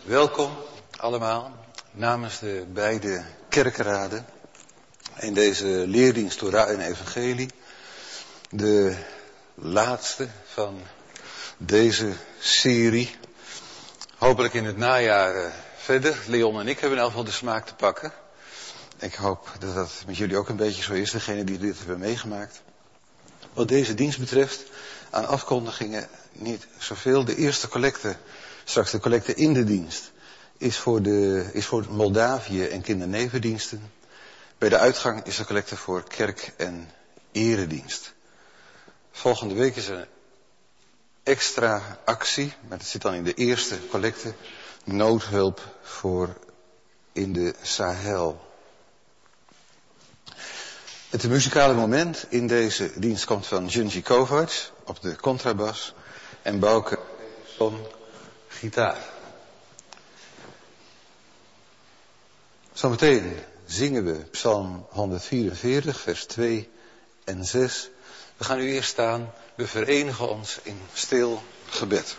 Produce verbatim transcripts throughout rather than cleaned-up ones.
Welkom allemaal namens de beide kerkraden in deze leerdienst Torah en Evangelie. De laatste van deze serie. Hopelijk in het najaar uh, verder. Leon en ik hebben in elk geval de smaak te pakken. Ik hoop dat dat met jullie ook een beetje zo is, degene die dit hebben meegemaakt. Wat deze dienst betreft, aan afkondigingen niet zoveel. De eerste collecte, straks de collecte in de dienst, is voor, de, is voor Moldavië en kindernevendiensten. Bij de uitgang is de collecte voor kerk- en eredienst. Volgende week is er een extra actie, maar dat zit dan in de eerste collecte, noodhulp voor in de Sahel. Het muzikale moment in deze dienst komt van Junji Kovacs op de contrabas en Bouke Peterson gitaar. Zometeen zingen we Psalm honderdvierenveertig, vers twee en zes. We gaan nu eerst staan, we verenigen ons in stil gebed.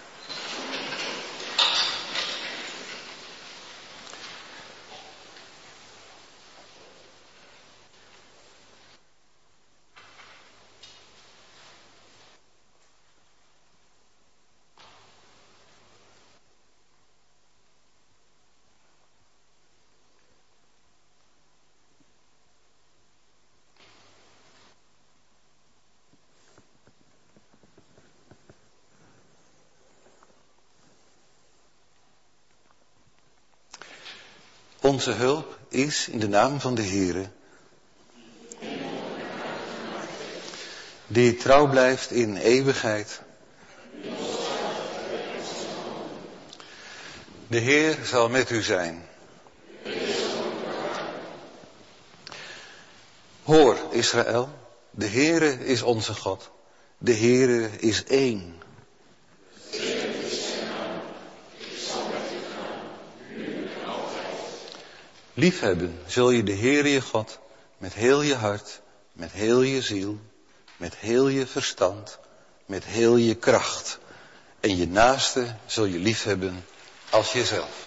Onze hulp is in de naam van de Heere, die trouw blijft in eeuwigheid. De Heer zal met u zijn. Hoor, Israël, de Heere is onze God. De Heere is één. Liefhebben zul je de Heere je God met heel je hart, met heel je ziel, met heel je verstand, met heel je kracht. En je naaste zul je liefhebben als jezelf.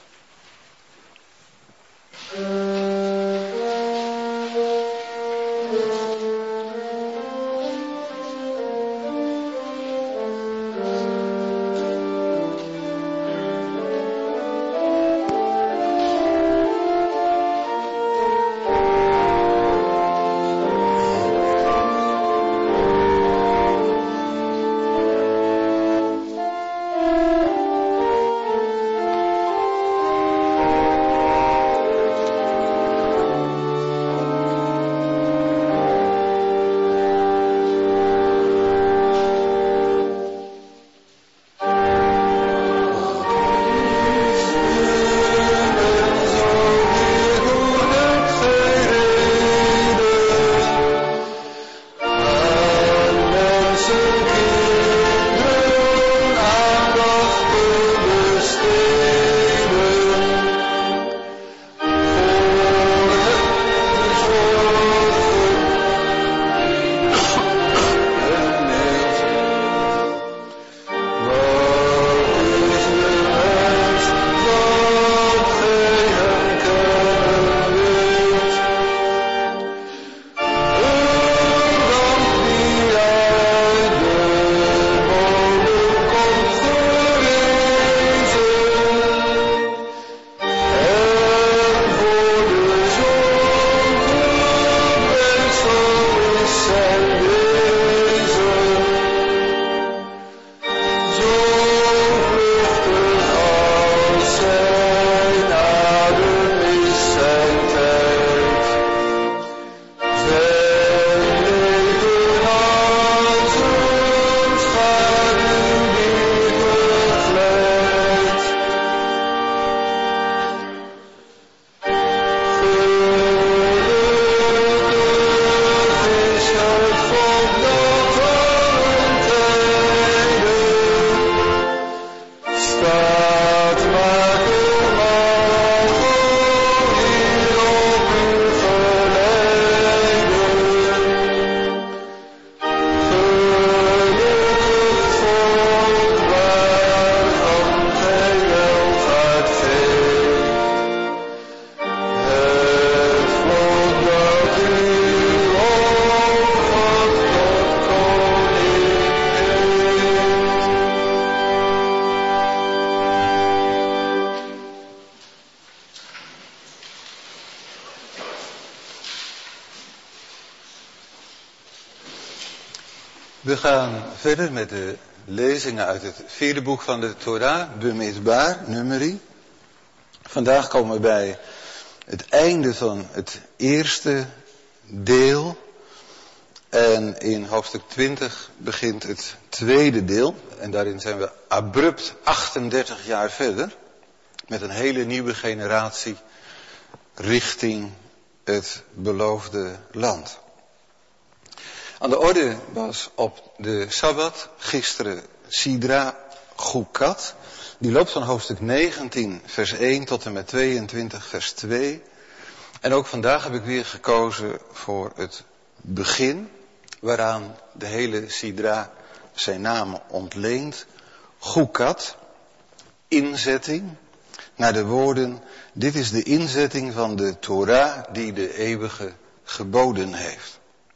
We gaan verder met de lezingen uit het vierde boek van de Torah, Bemidbar, Numeri. Vandaag komen we bij het einde van het eerste deel. En in hoofdstuk twintig begint het tweede deel. En daarin zijn we abrupt achtendertig jaar verder. Met een hele nieuwe generatie richting het beloofde land. Aan de orde was op de Sabbat gisteren Sidra Chukat. Die loopt van hoofdstuk negentien vers één tot en met tweeëntwintig vers twee. En ook vandaag heb ik weer gekozen voor het begin, waaraan de hele Sidra zijn naam ontleent. Chukat, inzetting, naar de woorden: dit is de inzetting van de Torah die de eeuwige geboden heeft.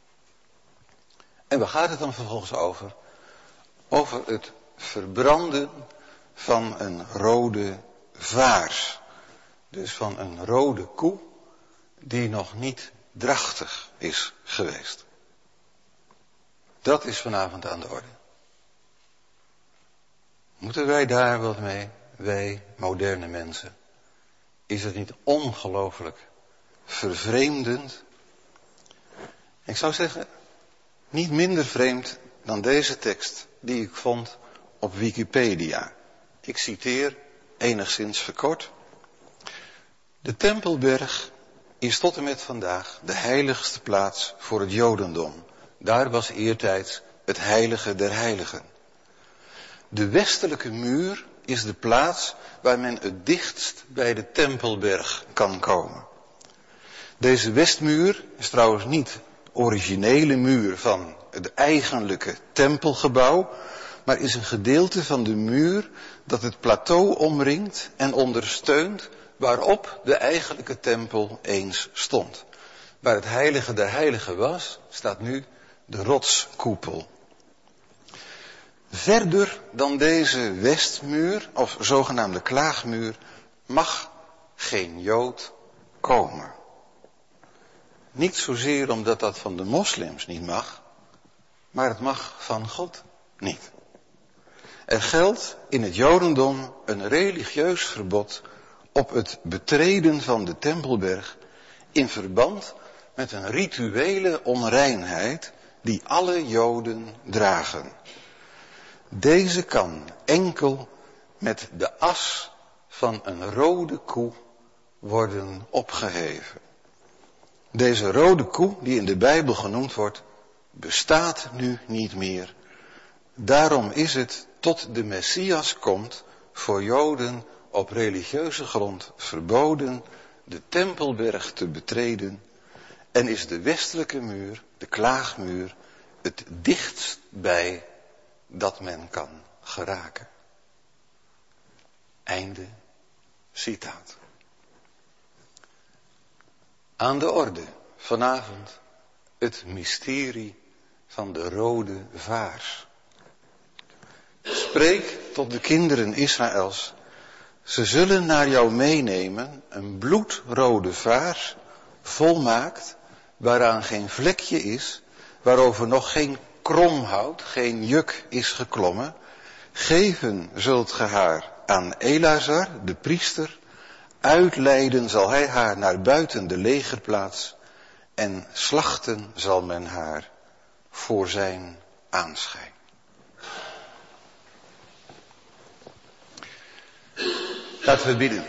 En waar gaat het dan vervolgens over? Over het verbranden van een rode vaars. Dus van een rode koe die nog niet drachtig is geweest. Dat is vanavond aan de orde. Moeten wij daar wat mee? Wij moderne mensen. Is het niet ongelooflijk vervreemdend? Ik zou zeggen, niet minder vreemd dan deze tekst die ik vond op Wikipedia. Ik citeer enigszins verkort. De Tempelberg is tot en met vandaag de heiligste plaats voor het Jodendom. Daar was eertijds het heilige der heiligen. De westelijke muur is de plaats waar men het dichtst bij de Tempelberg kan komen. Deze westmuur is trouwens niet originele muur van het eigenlijke tempelgebouw, maar is een gedeelte van de muur dat het plateau omringt en ondersteunt waarop de eigenlijke tempel eens stond. Waar het heilige der heiligen was, staat nu de rotskoepel. Verder dan deze westmuur, of zogenaamde klaagmuur, mag geen Jood komen. Niet zozeer omdat dat van de moslims niet mag, maar het mag van God niet. Er geldt in het Jodendom een religieus verbod op het betreden van de Tempelberg in verband met een rituele onreinheid die alle Joden dragen. Deze kan enkel met de as van een rode koe worden opgeheven. Deze rode koe, die in de Bijbel genoemd wordt, bestaat nu niet meer. Daarom is het tot de Messias komt voor Joden op religieuze grond verboden de Tempelberg te betreden en is de westelijke muur, de klaagmuur, het dichtst bij dat men kan geraken. Einde citaat. Aan de orde vanavond het mysterie van de rode vaars. Spreek tot de kinderen Israëls. Ze zullen naar jou meenemen een bloedrode vaars, volmaakt, waaraan geen vlekje is, waarover nog geen kromhout, geen juk is geklommen. Geven zult ge haar aan Elazar, de priester. Uitleiden zal hij haar naar buiten de legerplaats. En slachten zal men haar voor zijn aanschijn. Laten we bidden.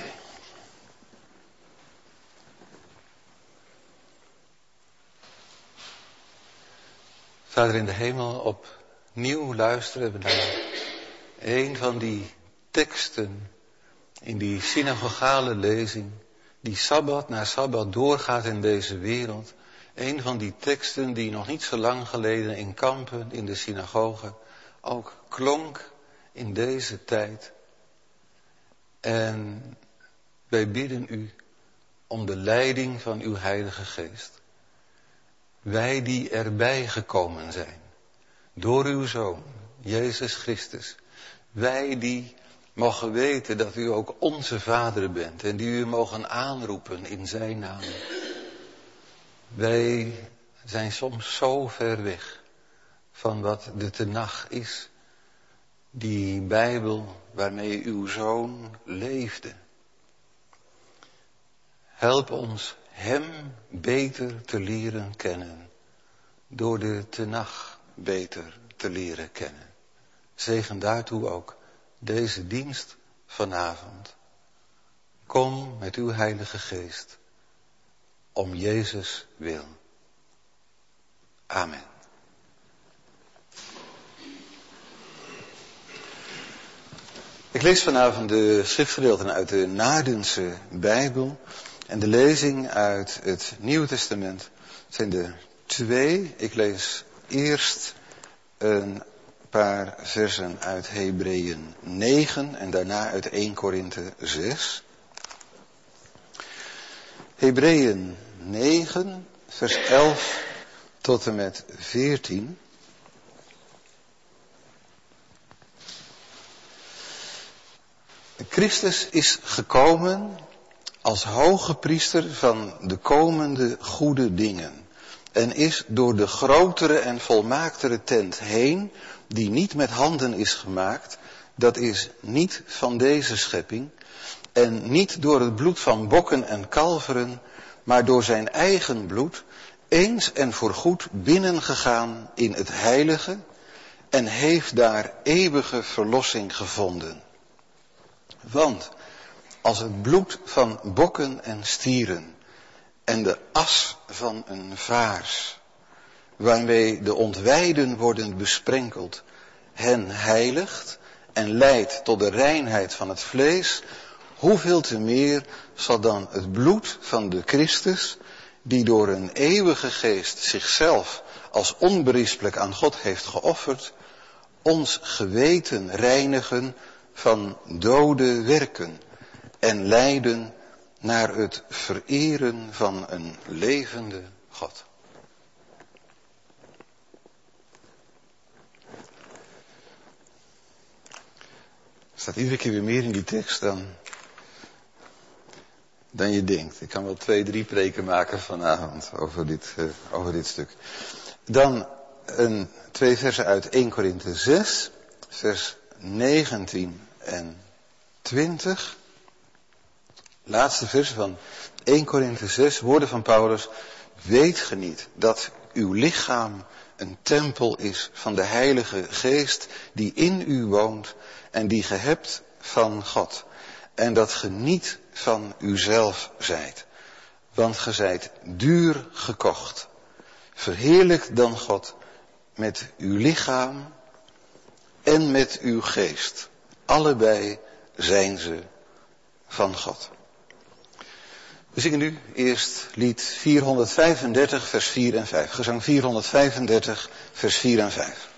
Vader in de hemel, opnieuw luisteren we naar een van die teksten in die synagogale lezing, die sabbat na sabbat doorgaat in deze wereld. Een van die teksten die nog niet zo lang geleden in Kampen, in de synagoge, ook klonk in deze tijd. En wij bidden u om de leiding van uw Heilige Geest. Wij die erbij gekomen zijn, door uw Zoon, Jezus Christus. Wij die mogen weten dat u ook onze Vader bent en die u mogen aanroepen in zijn naam. Wij zijn soms zo ver weg van wat de Tenach is. Die Bijbel waarmee uw Zoon leefde. Help ons hem beter te leren kennen. Door de Tenach beter te leren kennen. Zegen daartoe ook deze dienst vanavond. Kom met uw Heilige Geest. Om Jezus wil. Amen. Ik lees vanavond de schriftgedeelten uit de Naardense Bijbel. En de lezing uit het Nieuwe Testament zijn er twee. Ik lees eerst een paar versen uit Hebreeën negen en daarna uit eerste Korinthe zes. Hebreeën negen, vers elf tot en met veertien. Christus is gekomen als hoge priester van de komende goede dingen. En is door de grotere en volmaaktere tent heen, die niet met handen is gemaakt, dat is niet van deze schepping, en niet door het bloed van bokken en kalveren, maar door zijn eigen bloed, eens en voorgoed binnengegaan in het heilige, en heeft daar eeuwige verlossing gevonden. Want als het bloed van bokken en stieren en de as van een vaars, waarmee de ontwijden worden besprenkeld, hen heiligt en leidt tot de reinheid van het vlees, hoeveel te meer zal dan het bloed van de Christus, die door een eeuwige geest zichzelf als onberispelijk aan God heeft geofferd, ons geweten reinigen van dode werken en leiden naar het vereren van een levende God. Er staat iedere keer weer meer in die tekst dan, dan je denkt. Ik kan wel twee, drie preken maken vanavond over dit, uh, over dit stuk. Dan een, twee versen uit eerste Korinthe zes, vers negentien en twintig. Laatste vers van eerste Korinthe zes, woorden van Paulus. Weet ge niet dat uw lichaam een tempel is van de Heilige Geest die in u woont en die ge hebt van God. En dat ge niet van uzelf zijt, want ge zijt duur gekocht. Verheerlijk dan God met uw lichaam en met uw geest. Allebei zijn ze van God. We zingen nu eerst lied vierhonderdvijfendertig, vers vier en vijf. Gezang vierhonderdvijfendertig, vers vier en vijf.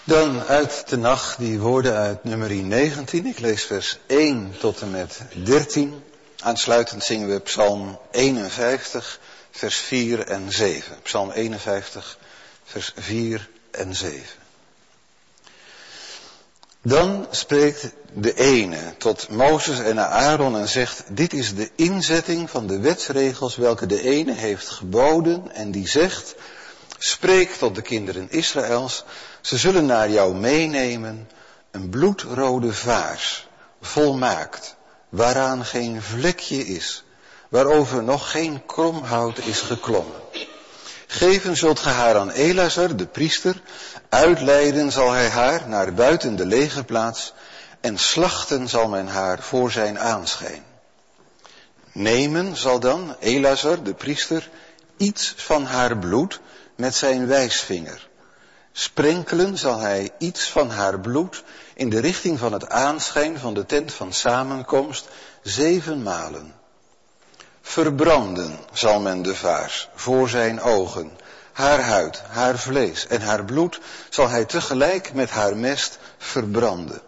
Dan uit de nacht die woorden uit nummer negentien. Ik lees vers één tot en met dertien. Aansluitend zingen we Psalm eenenvijftig, vers vier en zeven. Psalm eenenvijftig, vers vier en zeven. Dan spreekt de ene tot Mozes en Aaron en zegt: dit is de inzetting van de wetsregels welke de ene heeft geboden en die zegt: spreek tot de kinderen Israëls, ze zullen naar jou meenemen een bloedrode vaars, volmaakt, waaraan geen vlekje is, waarover nog geen kromhout is geklommen. Geven zult ge haar aan Elazar, de priester, uitleiden zal hij haar naar buiten de legerplaats en slachten zal men haar voor zijn aanschijn. Nemen zal dan Elazar, de priester, iets van haar bloed met zijn wijsvinger. Sprenkelen zal hij iets van haar bloed in de richting van het aanschijn van de tent van samenkomst zeven malen. Verbranden zal men de vaars voor zijn ogen, haar huid, haar vlees en haar bloed zal hij tegelijk met haar mest verbranden.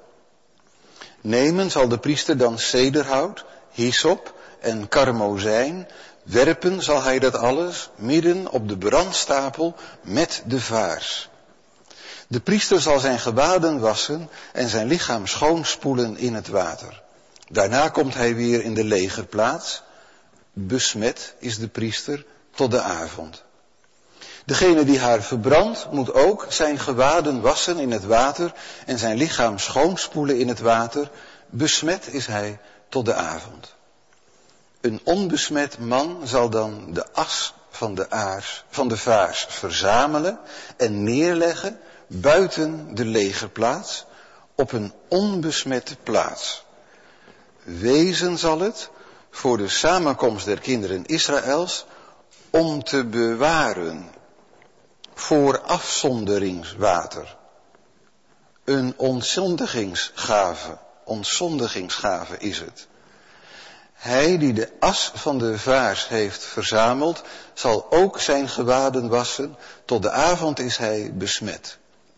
Nemen zal de priester dan cederhout, hyssop en karmozijn, werpen zal hij dat alles midden op de brandstapel met de vaars. De priester zal zijn gewaden wassen en zijn lichaam schoonspoelen in het water. Daarna komt hij weer in de legerplaats. Besmet is de priester tot de avond. Degene die haar verbrandt moet ook zijn gewaden wassen in het water en zijn lichaam schoonspoelen in het water. Besmet is hij tot de avond. Een onbesmet man zal dan de as van de, aars, van de vaars verzamelen en neerleggen buiten de legerplaats op een onbesmette plaats. Wezen zal het voor de samenkomst der kinderen Israëls om te bewaren voor afzonderingswater. Een ontzondigingsgave, ontzondigingsgave is het. Hij die de as van de vaars heeft verzameld, zal ook zijn gewaden wassen, tot de avond is hij besmet.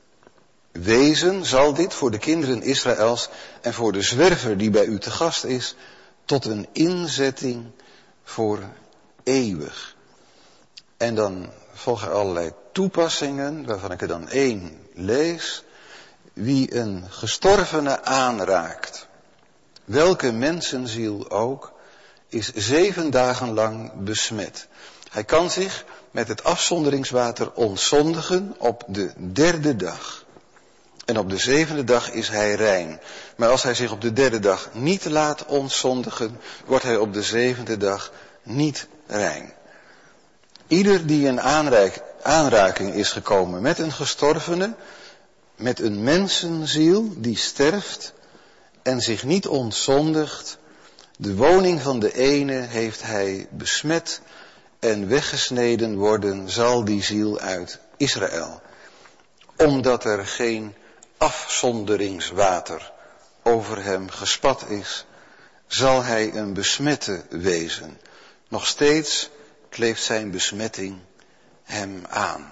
Wezen zal dit voor de kinderen Israëls en voor de zwerver die bij u te gast is, tot een inzetting voor eeuwig. En dan volgen allerlei toepassingen, waarvan ik er dan één lees. Wie een gestorvene aanraakt, welke mensenziel ook, is zeven dagen lang besmet. Hij kan zich met het afzonderingswater ontzondigen op de derde dag. En op de zevende dag is hij rein. Maar als hij zich op de derde dag niet laat ontzondigen, wordt hij op de zevende dag niet rein. Ieder die in aanraak, aanraking is gekomen met een gestorvene, met een mensenziel die sterft en zich niet ontzondigt, de woning van de ene heeft hij besmet en weggesneden worden zal die ziel uit Israël. Omdat er geen afzonderingswater over hem gespat is, zal hij een besmette wezen. Nog steeds kleeft zijn besmetting hem aan.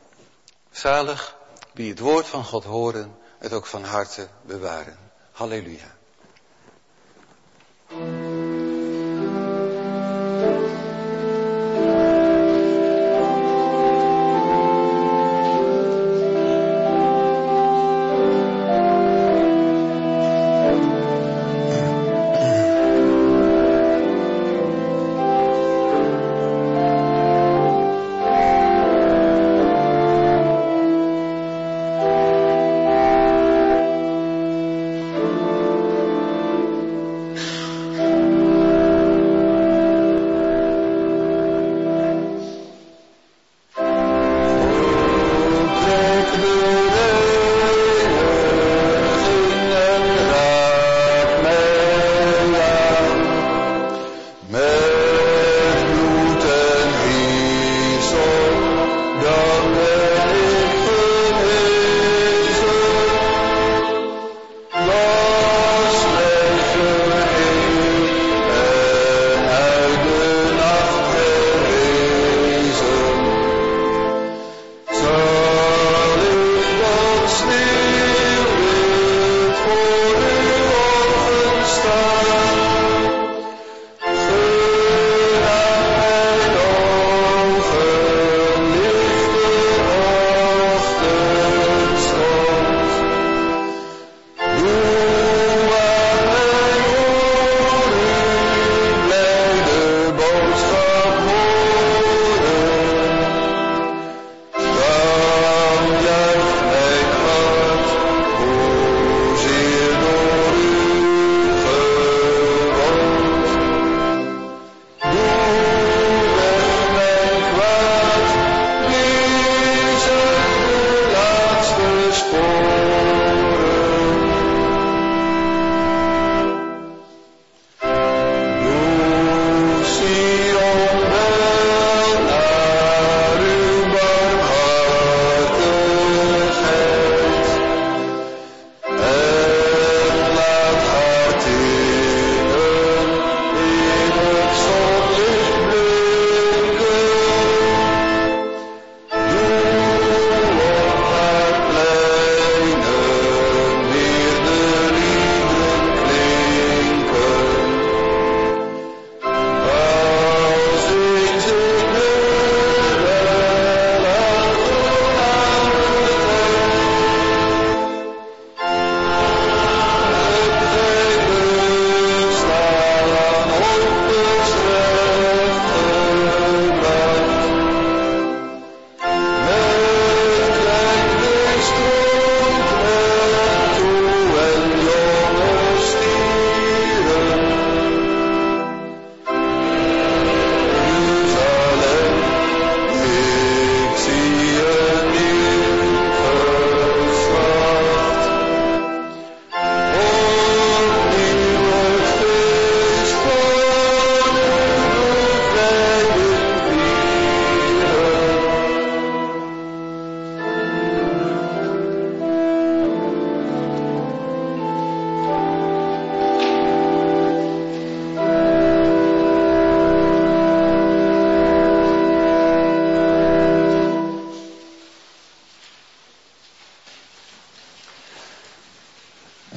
Zalig wie het woord van God horen, het ook van harte bewaren. Halleluja.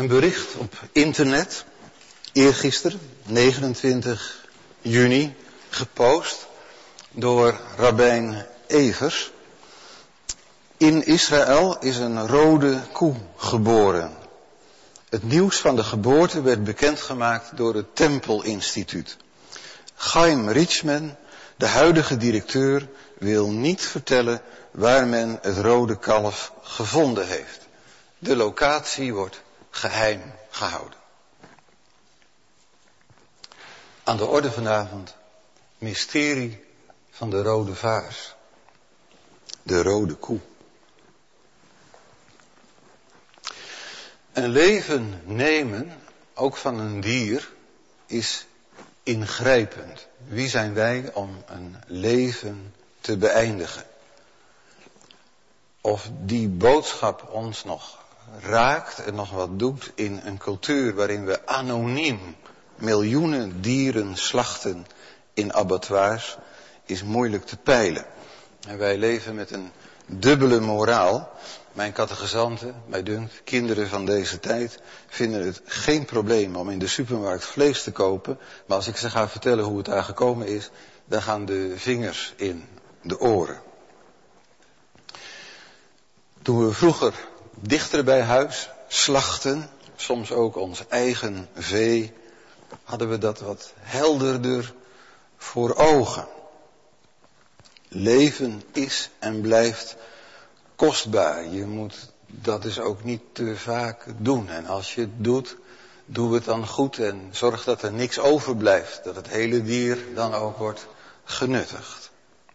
een bericht op internet, eergisteren, negenentwintig juni, gepost door rabbijn Evers. In Israël is een rode koe geboren. Het nieuws van de geboorte werd bekendgemaakt door het Tempelinstituut. Chaim Richman, de huidige directeur, wil niet vertellen waar men het rode kalf gevonden heeft. De locatie wordt geheim gehouden. Aan de orde vanavond, mysterie van de rode vaars. De rode koe. Een leven nemen, ook van een dier, is ingrijpend. Wie zijn wij om een leven te beëindigen? Of die boodschap ons nog raakt en nog wat doet in een cultuur waarin we anoniem miljoenen dieren slachten in abattoirs, is moeilijk te peilen. En wij leven met een dubbele moraal. Mijn catechizanten, mij dunkt, kinderen van deze tijd, vinden het geen probleem om in de supermarkt vlees te kopen. Maar als ik ze ga vertellen hoe het daar gekomen is, dan gaan de vingers in de oren. Toen we vroeger dichter bij huis slachten, soms ook ons eigen vee, hadden we dat wat helderder voor ogen. Leven is en blijft kostbaar. Je moet dat dus ook niet te vaak doen. En als je het doet, doe het dan goed en zorg dat er niks overblijft. Dat het hele dier dan ook wordt genuttigd.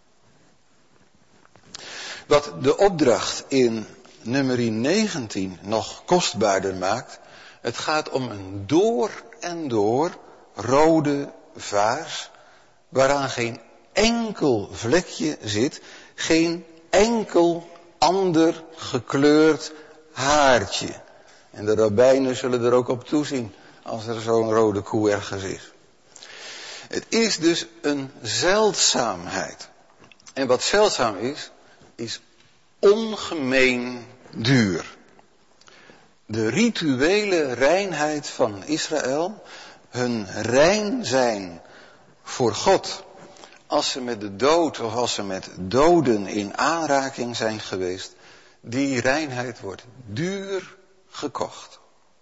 Wat de opdracht in nummer negentien nog kostbaarder maakt, het gaat om een door en door rode vaars, waaraan geen enkel vlekje zit, geen enkel ander gekleurd haartje. En de rabbijnen zullen er ook op toezien als er zo'n rode koe ergens is. Het is dus een zeldzaamheid. En wat zeldzaam is, is ongemeen duur. De rituele reinheid van Israël, hun rein zijn voor God, als ze met de dood of als ze met doden in aanraking zijn geweest, die reinheid wordt duur gekocht.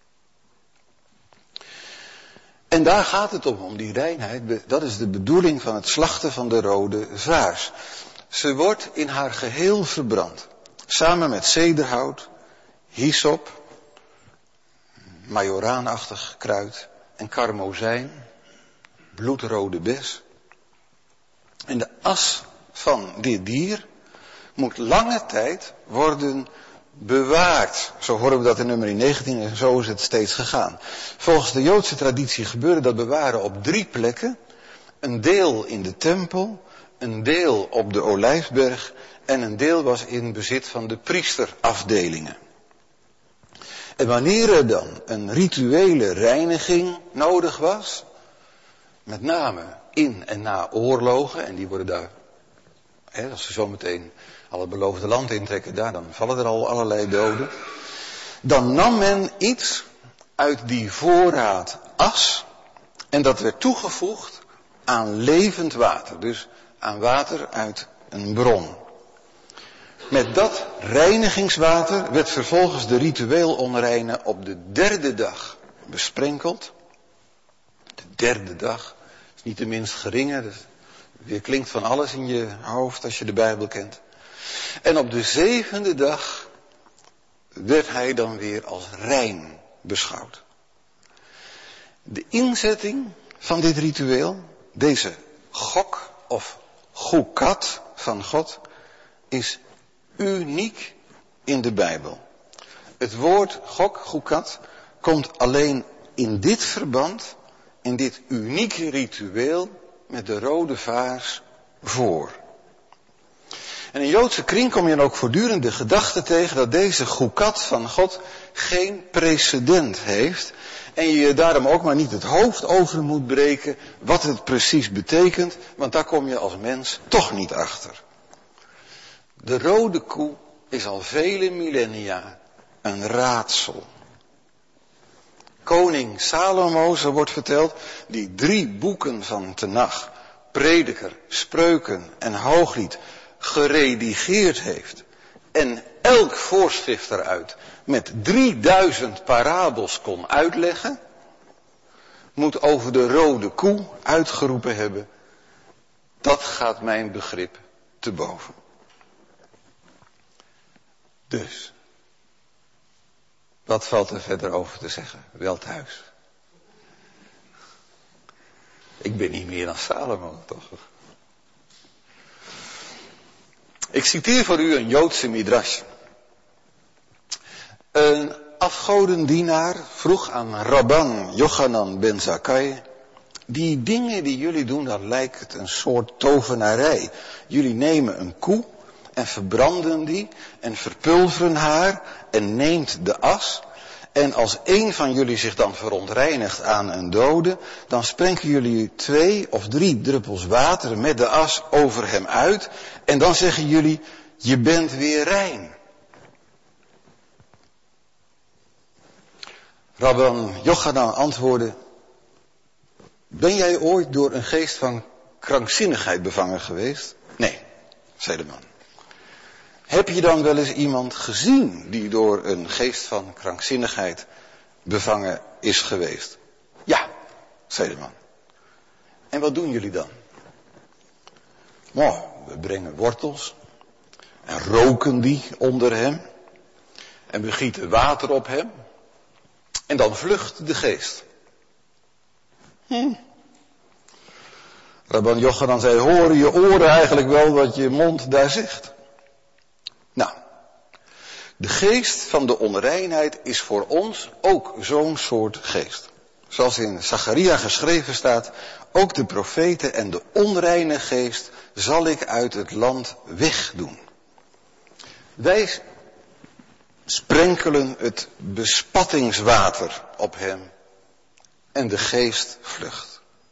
En daar gaat het om, om die reinheid. Dat is de bedoeling van het slachten van de rode vaars. Ze wordt in haar geheel verbrand. Samen met zederhout, hyssop, majoraanachtig kruid en karmozijn, bloedrode bes. En de as van dit dier moet lange tijd worden bewaard. Zo horen we dat in nummer negentien en zo is het steeds gegaan. Volgens de Joodse traditie gebeurde dat bewaren op drie plekken. Een deel in de tempel, een deel op de Olijfberg en een deel was in bezit van de priesterafdelingen. En wanneer er dan een rituele reiniging nodig was, met name in en na oorlogen, en die worden daar, hè, als ze zometeen al het beloofde land intrekken, daar, dan vallen er al allerlei doden. Dan nam men iets uit die voorraad as en dat werd toegevoegd aan levend water, dus aan water uit een bron. Met dat reinigingswater werd vervolgens de ritueel onreine op de derde dag besprenkeld. De derde dag is niet de minst geringe, dus weer klinkt van alles in je hoofd als je de Bijbel kent. En op de zevende dag werd hij dan weer als rein beschouwd. De inzetting van dit ritueel, deze gok of goekat van God, is uniek in de Bijbel. Het woord gok, goekat, komt alleen in dit verband, in dit unieke ritueel met de rode vaars voor. En in Joodse kring kom je dan ook voortdurend de gedachte tegen dat deze goekat van God geen precedent heeft. En je je daarom ook maar niet het hoofd over moet breken wat het precies betekent, want daar kom je als mens toch niet achter. De rode koe is al vele millennia een raadsel. koning Salomo, zo wordt verteld, die drie boeken van Tenach, Prediker, Spreuken en Hooglied, geredigeerd heeft. En elk voorschrift eruit met drieduizend parabels kon uitleggen, moet over de rode koe uitgeroepen hebben: dat gaat mijn begrip te boven. Dus, wat valt er verder over te zeggen? Wel thuis. Ik ben niet meer dan Salomo, toch? Ik citeer voor u een Joodse midrash. Een afgodendienaar vroeg aan Rabban Yochanan ben Zakkai: die dingen die jullie doen, dat lijkt een soort tovenarij. Jullie nemen een koe en verbranden die en verpulveren haar en neemt de as. En als één van jullie zich dan verontreinigt aan een dode, dan sprenken jullie twee of drie druppels water met de as over hem uit. En dan zeggen jullie: je bent weer rein. Rabban Yochanan antwoordde: ben jij ooit door een geest van krankzinnigheid bevangen geweest? Nee, zei de man. Heb je dan wel eens iemand gezien die door een geest van krankzinnigheid bevangen is geweest? Ja, zei de man. En wat doen jullie dan? Nou, we brengen wortels en roken die onder hem en we gieten water op hem en dan vlucht de geest. Hm. Rabban Yochanan zei: horen je oren eigenlijk wel wat je mond daar zegt? Nou, de geest van de onreinheid is voor ons ook zo'n soort geest. Zoals in Zacharia geschreven staat: ook de profeten en de onreine geest zal ik uit het land wegdoen. Wij sprenkelen het bespattingswater op hem en de geest vlucht.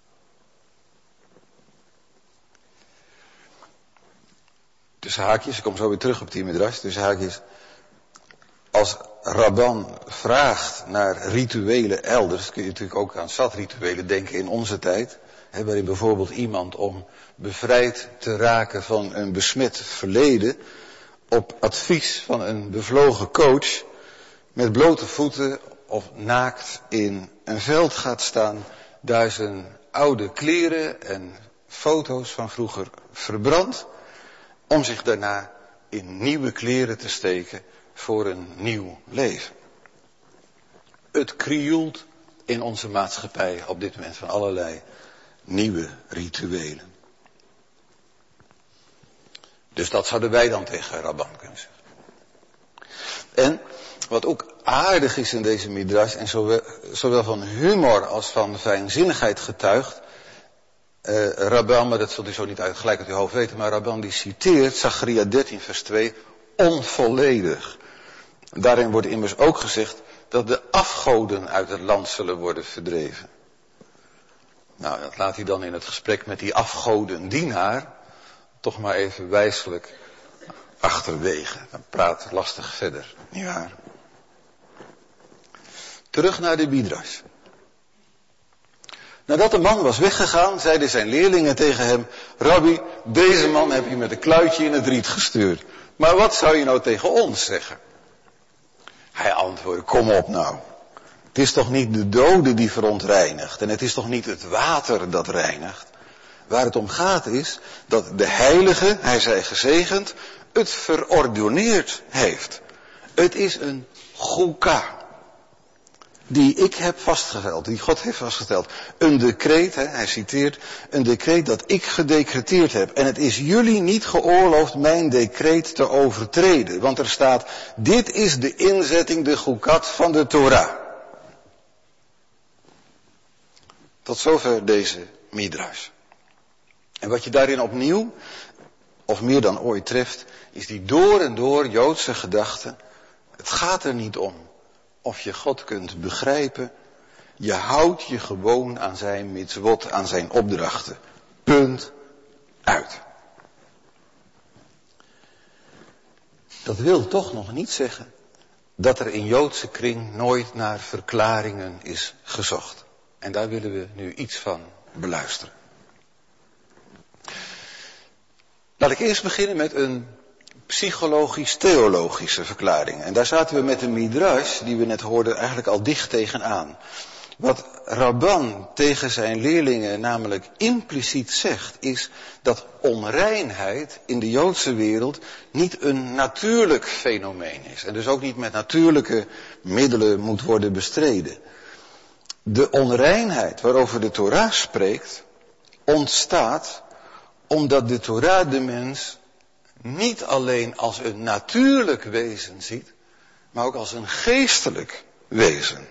Tussen haakjes, ik kom zo weer terug op die midrash, tussen haakjes. Als Rabban vraagt naar rituelen elders, kun je natuurlijk ook aan zatrituelen denken in onze tijd. Hè, waarin bijvoorbeeld iemand om bevrijd te raken van een besmet verleden, op advies van een bevlogen coach, met blote voeten of naakt in een veld gaat staan, daar zijn oude kleren en foto's van vroeger verbrandt, om zich daarna in nieuwe kleren te steken voor een nieuw leven. Het krioelt in onze maatschappij op dit moment van allerlei nieuwe rituelen. Dus dat zouden wij dan tegen Rabban kunnen zeggen. En wat ook aardig is in deze midrash, en zowel, zowel van humor als van fijnzinnigheid getuigt, Uh, Rabban, maar dat zult u zo niet uit, gelijk uit uw hoofd weten, maar Rabban die citeert Zacharia dertien vers twee onvolledig. Daarin wordt immers ook gezegd dat de afgoden uit het land zullen worden verdreven. Nou, dat laat hij dan in het gesprek met die afgodendienaar toch maar even wijselijk achterwege. Dan praat lastig verder, nietwaar? Terug naar de midrash. Nadat de man was weggegaan, zeiden zijn leerlingen tegen hem: Rabbi, deze man heb je met een kluitje in het riet gestuurd. Maar wat zou je nou tegen ons zeggen? Hij antwoordde: kom op nou. Het is toch niet de dode die verontreinigt. En het is toch niet het water dat reinigt. Waar het om gaat is dat de heilige, hij zij gezegend, het verordoneerd heeft. Het is een chouka. Die ik heb vastgesteld, die God heeft vastgesteld. Een decreet, hè, hij citeert, een decreet dat ik gedecreteerd heb. En het is jullie niet geoorloofd mijn decreet te overtreden. Want er staat, dit is de inzetting, de chukat van de Torah. Tot zover deze midrash. En wat je daarin opnieuw, of meer dan ooit treft, is die door en door Joodse gedachte. Het gaat er niet om of je God kunt begrijpen. Je houdt je gewoon aan zijn mitzvot, aan zijn opdrachten. Punt. Uit. Dat wil toch nog niet zeggen dat er in Joodse kring nooit naar verklaringen is gezocht. En daar willen we nu iets van beluisteren. Laat ik eerst beginnen met een psychologisch-theologische verklaring. En daar zaten we met de Midrash, die we net hoorden, eigenlijk al dicht tegenaan. Wat Rabban tegen zijn leerlingen namelijk impliciet zegt, is dat onreinheid in de Joodse wereld niet een natuurlijk fenomeen is. En dus ook niet met natuurlijke middelen moet worden bestreden. De onreinheid waarover de Torah spreekt, ontstaat omdat de Torah de mens niet alleen als een natuurlijk wezen ziet, maar ook als een geestelijk wezen.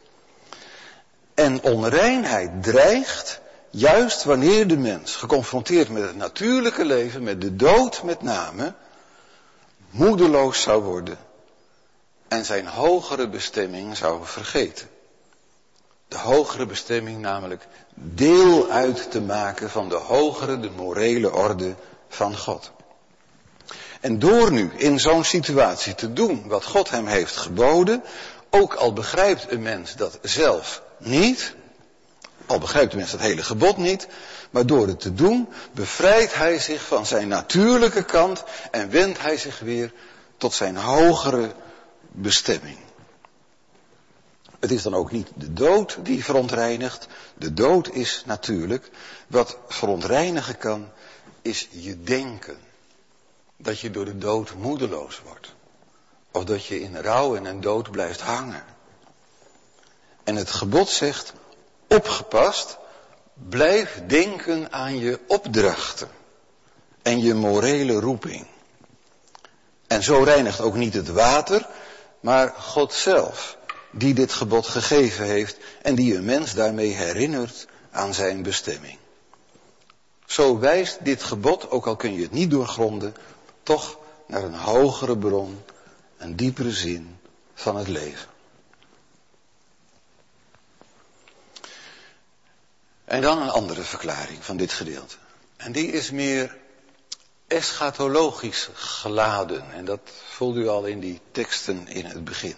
En onreinheid dreigt, juist wanneer de mens geconfronteerd met het natuurlijke leven, met de dood met name, moedeloos zou worden en zijn hogere bestemming zou vergeten. De hogere bestemming namelijk deel uit te maken van de hogere, de morele orde van God. En door nu in zo'n situatie te doen wat God hem heeft geboden, ook al begrijpt een mens dat zelf niet, al begrijpt de mens het hele gebod niet, maar door het te doen bevrijdt hij zich van zijn natuurlijke kant en wendt hij zich weer tot zijn hogere bestemming. Het is dan ook niet de dood die verontreinigt. De dood is natuurlijk. Wat verontreinigen kan, is je denken. Dat je door de dood moedeloos wordt. Of dat je in rouw en een dood blijft hangen. En het gebod zegt, opgepast, blijf denken aan je opdrachten. En je morele roeping. En zo reinigt ook niet het water, maar God zelf. Die dit gebod gegeven heeft en die een mens daarmee herinnert aan zijn bestemming. Zo wijst dit gebod, ook al kun je het niet doorgronden, toch naar een hogere bron, een diepere zin van het leven. En dan een andere verklaring van dit gedeelte. En die is meer eschatologisch geladen. En dat voelde u al in die teksten in het begin.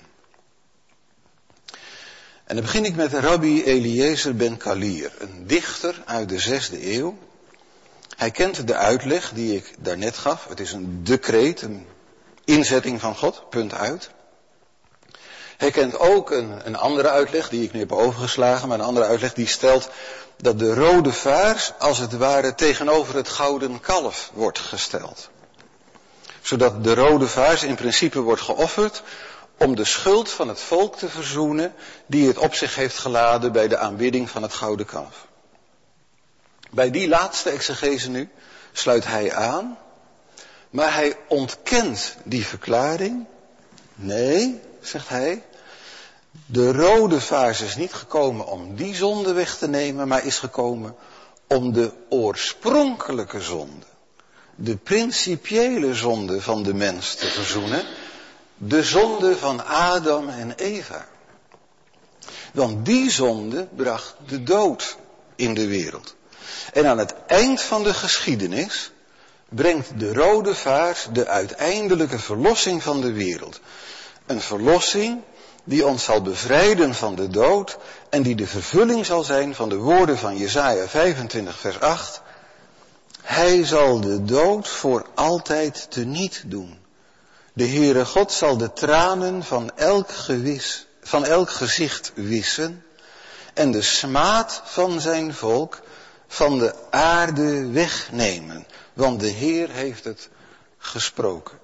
En dan begin ik met Rabbi Eliezer ben Kalir, een dichter uit de zesde eeuw. Hij kent de uitleg die ik daarnet gaf. Het is een decreet, een inzetting van God, punt uit. Hij kent ook een, een andere uitleg die ik nu heb overgeslagen, maar een andere uitleg die stelt dat de rode vaars als het ware tegenover het gouden kalf wordt gesteld. Zodat de rode vaars in principe wordt geofferd om de schuld van het volk te verzoenen die het op zich heeft geladen bij de aanbidding van het gouden kalf. Bij die laatste exegese nu sluit hij aan, maar hij ontkent die verklaring. Nee, zegt hij, de rode vaars is niet gekomen om die zonde weg te nemen, maar is gekomen om de oorspronkelijke zonde, de principiële zonde van de mens te verzoenen. De zonde van Adam en Eva. Want die zonde bracht de dood in de wereld. En aan het eind van de geschiedenis brengt de rode vaars de uiteindelijke verlossing van de wereld. Een verlossing die ons zal bevrijden van de dood en die de vervulling zal zijn van de woorden van Jesaja vijfentwintig vers acht. Hij zal de dood voor altijd teniet doen. De Heere God zal de tranen van elk, gewis, van elk gezicht wissen en de smaad van zijn volk van de aarde wegnemen. Want de Heer heeft het gesproken.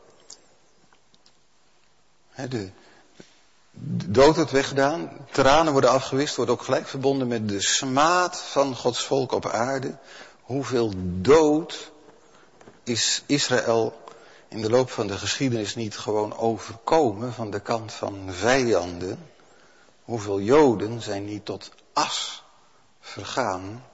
De dood wordt weggedaan, tranen worden afgewist, wordt ook gelijk verbonden met de smaad van Gods volk op aarde. Hoeveel dood is Israël in de loop van de geschiedenis niet gewoon overkomen van de kant van vijanden? Hoeveel Joden zijn niet tot as vergaan?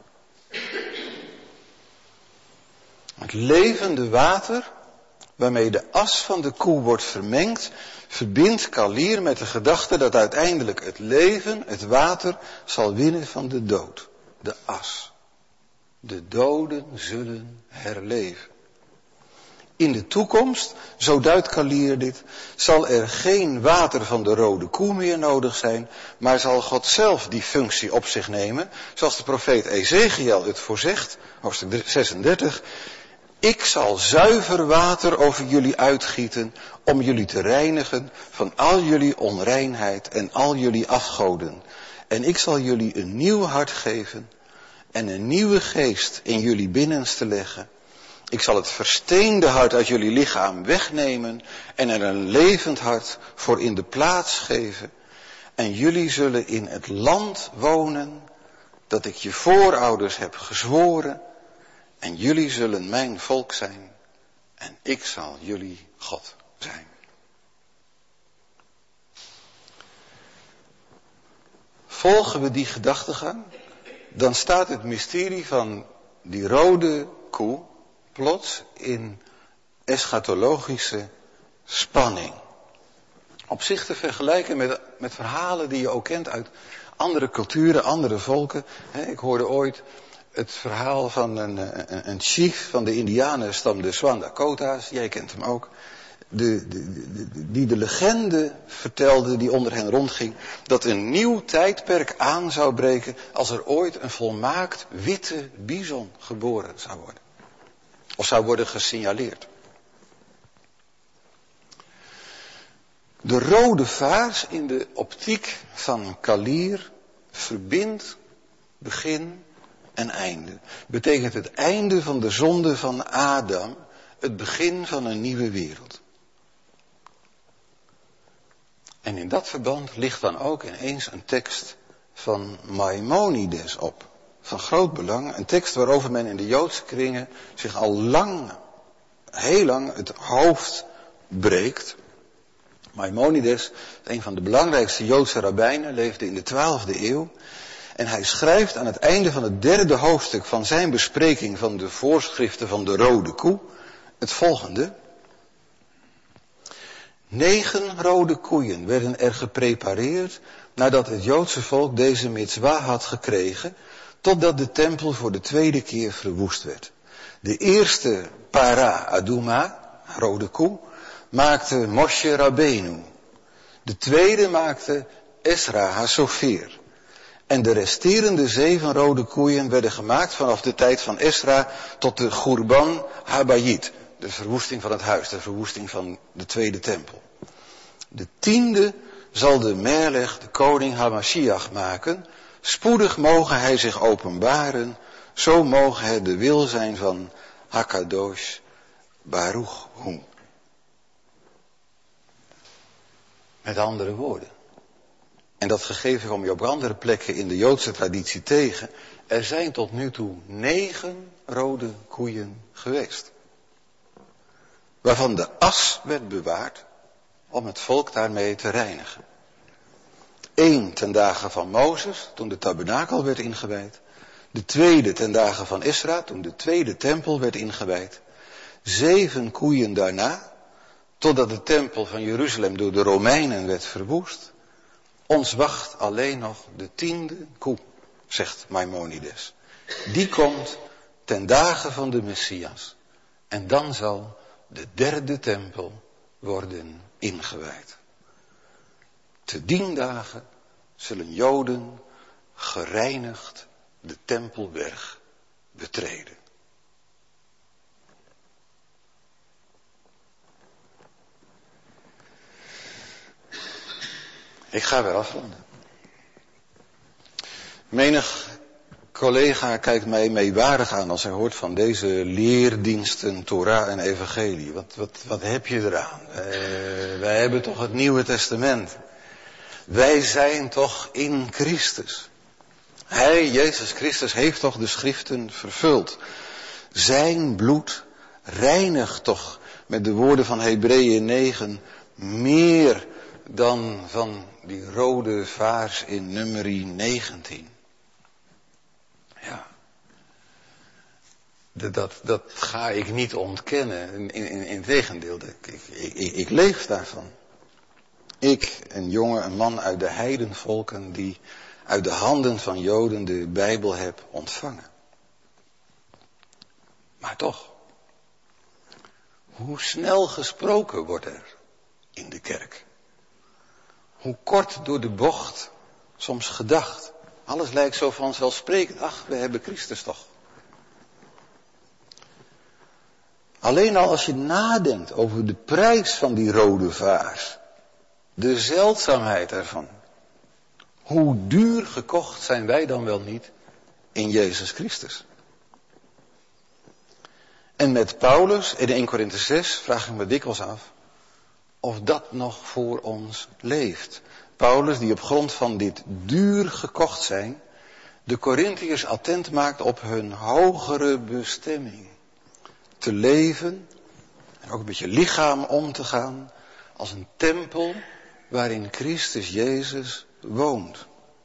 Het levende water, waarmee de as van de koe wordt vermengd, verbindt Kalir met de gedachte dat uiteindelijk het leven, het water, zal winnen van de dood. De as. De doden zullen herleven. In de toekomst, zo duidt Kalier dit, zal er geen water van de rode koe meer nodig zijn, maar zal God zelf die functie op zich nemen, zoals de profeet Ezechiel het voorzegt, hoofdstuk zesendertig. Ik zal zuiver water over jullie uitgieten om jullie te reinigen van al jullie onreinheid en al jullie afgoden. En ik zal jullie een nieuw hart geven en een nieuwe geest in jullie binnenste leggen. Ik zal het versteende hart uit jullie lichaam wegnemen en er een levend hart voor in de plaats geven. En jullie zullen in het land wonen dat ik je voorouders heb gezworen. En jullie zullen mijn volk zijn en ik zal jullie God zijn. Volgen we die gedachtegang, dan staat het mysterie van die rode koe plots in eschatologische spanning. Op zich te vergelijken met, met verhalen die je ook kent uit andere culturen, andere volken. He, ik hoorde ooit het verhaal van een, een, een chief van de Indianenstam, de Swan Dakota's. Jij kent hem ook. De, de, de, die de legende vertelde die onder hen rondging, dat een nieuw tijdperk aan zou breken als er ooit een volmaakt witte bison geboren zou worden. Of zou worden gesignaleerd. De rode vaars in de optiek van Kalier verbindt begin en einde. Betekent het einde van de zonde van Adam, het begin van een nieuwe wereld. En in dat verband ligt dan ook ineens een tekst van Maimonides op. Van groot belang, een tekst waarover men in de Joodse kringen zich al lang, heel lang het hoofd breekt. Maimonides, een van de belangrijkste Joodse rabbijnen, leefde in de twaalfde eeuw. En hij schrijft aan het einde van het derde hoofdstuk van zijn bespreking van de voorschriften van de rode koe het volgende. Negen rode koeien werden er geprepareerd nadat het Joodse volk deze mitzwa had gekregen, totdat de tempel voor de tweede keer verwoest werd. De eerste para aduma, rode koe, maakte Moshe Rabbeinu. De tweede maakte Esra HaSofer. En de resterende zeven rode koeien werden gemaakt vanaf de tijd van Esra tot de Churban Habayit. De verwoesting van het huis, de verwoesting van de tweede tempel. De tiende zal de Melech, de koning Hamashiach, maken. Spoedig mogen hij zich openbaren. Zo mogen het de wil zijn van Hakadosh Baruch Hu. Met andere woorden. En dat gegeven kom je op andere plekken in de Joodse traditie tegen. Er zijn tot nu toe negen rode koeien geweest. Waarvan de as werd bewaard om het volk daarmee te reinigen. Eén ten dagen van Mozes, toen de tabernakel werd ingewijd. De tweede ten dagen van Esra, toen de tweede tempel werd ingewijd. Zeven koeien daarna, totdat de tempel van Jeruzalem door de Romeinen werd verwoest. Ons wacht alleen nog de tiende koe, zegt Maimonides. Die komt ten dagen van de Messias. En dan zal de derde tempel worden ingewijd. Te dien dagen zullen Joden gereinigd de tempelberg betreden. Ik ga weer afronden. Menig collega kijkt mij meewarig aan als hij hoort van deze leerdiensten, Torah en Evangelie. Wat, wat, wat heb je eraan? Uh, wij hebben toch het Nieuwe Testament. Wij zijn toch in Christus. Hij, Jezus Christus, heeft toch de schriften vervuld. Zijn bloed reinigt toch, met de woorden van Hebreeën negen, meer dan van die rode vaars in nummerie negentien. Ja. Dat, dat, dat ga ik niet ontkennen. In, in, in tegendeel, ik, ik, ik, ik leef daarvan. Ik, een jongen, een man uit de heidenvolken die uit de handen van Joden de Bijbel heb ontvangen. Maar toch, Hoe snel gesproken wordt er in de kerk. Hoe kort door de bocht soms gedacht. Alles lijkt zo vanzelfsprekend. Ach, we hebben Christus toch. Alleen al als je nadenkt over de prijs van die rode vaars. De zeldzaamheid ervan. Hoe duur gekocht zijn wij dan wel niet in Jezus Christus. En met Paulus in één Korinthe zes vraag ik me dikwijls af of dat nog voor ons leeft. Paulus die op grond van dit duur gekocht zijn de Korintiërs attent maakt op hun hogere bestemming. Te leven en ook met je lichaam om te gaan als een tempel waarin Christus Jezus woont.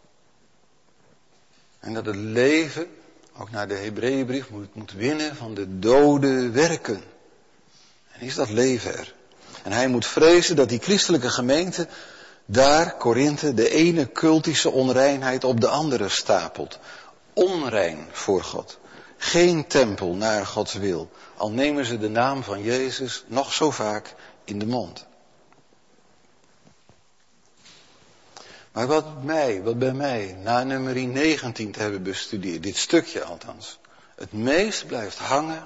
En dat het leven, ook naar de Hebreeënbrief, moet, moet winnen van de dode werken. En is dat leven er? En hij moet vrezen dat die christelijke gemeente daar, Korinthe, de ene cultische onreinheid op de andere stapelt. Onrein voor God. Geen tempel naar Gods wil. Al nemen ze de naam van Jezus nog zo vaak in de mond. Maar wat mij, wat bij mij, na nummer negentien te hebben bestudeerd, dit stukje althans, het meest blijft hangen,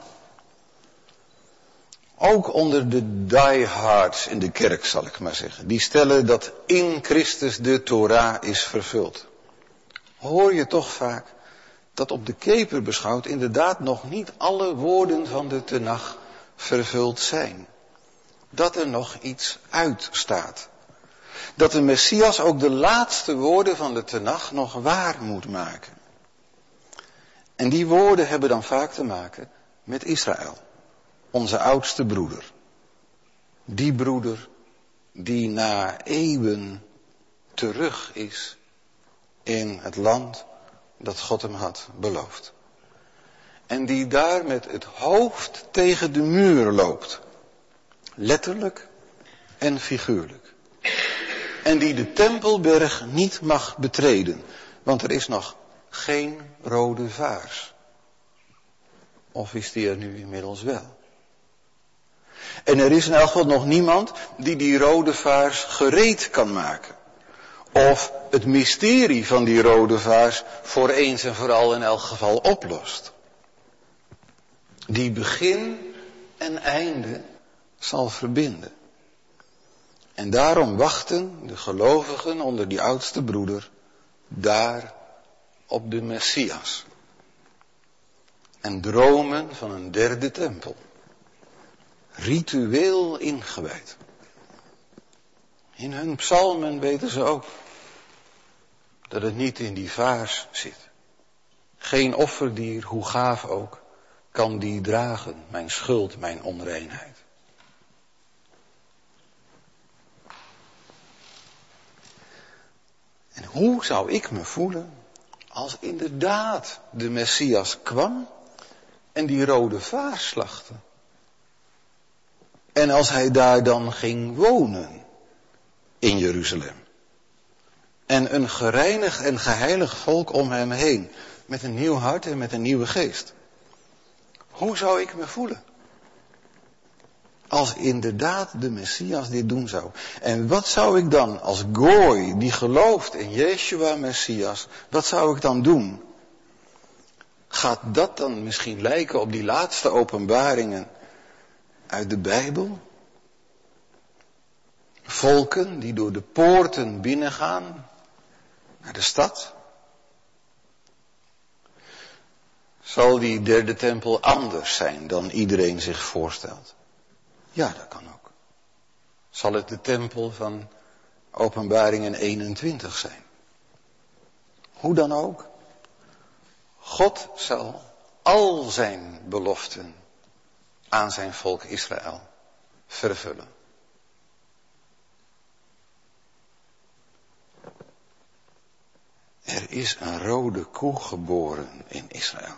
ook onder de diehards in de kerk zal ik maar zeggen, die stellen dat in Christus de Torah is vervuld. Hoor je toch vaak dat op de keper beschouwd inderdaad nog niet alle woorden van de Tenach vervuld zijn. Dat er nog iets uitstaat. Dat de Messias ook de laatste woorden van de Tenach nog waar moet maken. En die woorden hebben dan vaak te maken met Israël. Onze oudste broeder. Die broeder die na eeuwen terug is in het land dat God hem had beloofd. En die daar met het hoofd tegen de muur loopt. Letterlijk en figuurlijk. En die de Tempelberg niet mag betreden. Want er is nog geen rode vaars. Of is die er nu inmiddels wel? En er is in elk geval nog niemand die die rode vaars gereed kan maken. Of het mysterie van die rode vaars voor eens en vooral in elk geval oplost. Die begin en einde zal verbinden. En daarom wachten de gelovigen onder die oudste broeder daar op de Messias. En dromen van een derde tempel. Ritueel ingewijd. In hun psalmen weten ze ook dat het niet in die vaars zit. Geen offerdier, hoe gaaf ook, kan die dragen, mijn schuld, mijn onreinheid. En hoe zou ik me voelen als inderdaad de Messias kwam en die rode vaars slachtte? En als hij daar dan ging wonen in Jeruzalem. En een gereinigd en geheiligd volk om hem heen. Met een nieuw hart en met een nieuwe geest. Hoe zou ik me voelen? Als inderdaad de Messias dit doen zou. En wat zou ik dan als gooi die gelooft in Yeshua Messias. Wat zou ik dan doen? Gaat dat dan misschien lijken op die laatste openbaringen uit de Bijbel? Volken die door de poorten binnengaan naar de stad. Zal die derde tempel anders zijn dan iedereen zich voorstelt? Ja, dat kan ook. Zal het de tempel van Openbaringen eenentwintig zijn? Hoe dan ook. God zal al zijn beloften aan zijn volk Israël vervullen. Er is een rode koe geboren in Israël.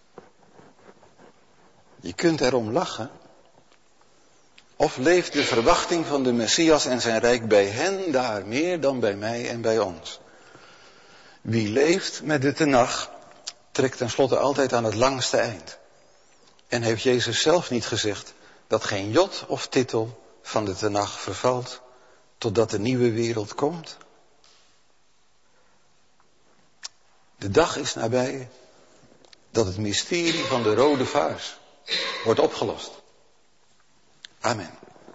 Je kunt erom lachen. Of leeft de verwachting van de Messias en zijn rijk bij hen daar meer dan bij mij en bij ons? Wie leeft met de Tenach trekt tenslotte altijd aan het langste eind. En heeft Jezus zelf niet gezegd dat geen jot of titel van de Tenach vervalt, totdat de nieuwe wereld komt? De dag is nabij dat het mysterie van de rode vaars wordt opgelost. Amen.